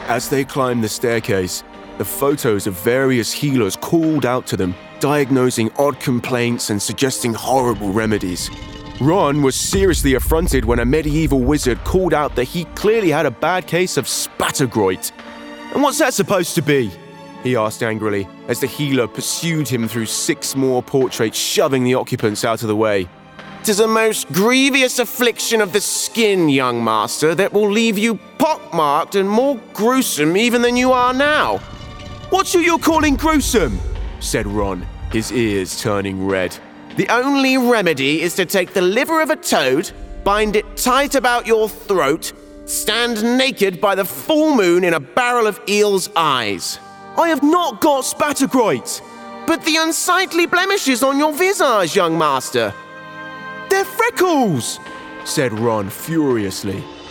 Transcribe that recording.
As they climbed the staircase, the photos of various healers called out to them, diagnosing odd complaints and suggesting horrible remedies. Ron was seriously affronted when a medieval wizard called out that he clearly had a bad case of spattergroit. "And what's that supposed to be?" he asked angrily, as the healer pursued him through 6 more portraits, shoving the occupants out of the way. "'Tis a most grievous affliction of the skin, young master, that will leave you pockmarked and more gruesome even than you are now." "What's you're calling gruesome?" said Ron, his ears turning red. "The only remedy is to take the liver of a toad, bind it tight about your throat, stand naked by the full moon in a barrel of eel's eyes." "I have not got spattergroit." "But the unsightly blemishes on your visage, young master." "They're freckles," said Ron furiously.